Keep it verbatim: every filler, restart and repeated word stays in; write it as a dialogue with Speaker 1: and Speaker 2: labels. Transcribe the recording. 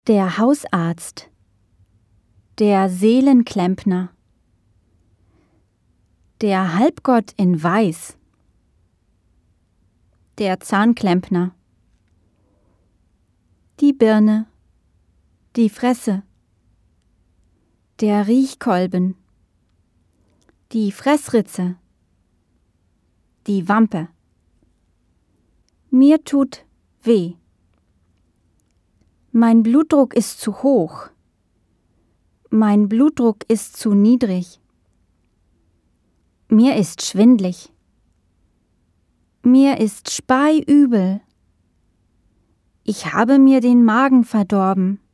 Speaker 1: Der Hausarzt, der Seelenklempner, der Halbgott in Weiß, der Zahnklempner, die Birne, die Fresse, der Riechkolben, die Fressritze, die Wampe. Mir tut weh. Mein Blutdruck ist zu hoch. Mein Blutdruck ist zu niedrig. Mir ist schwindlig. Mir ist speiübel. Ich habe mir den Magen verdorben.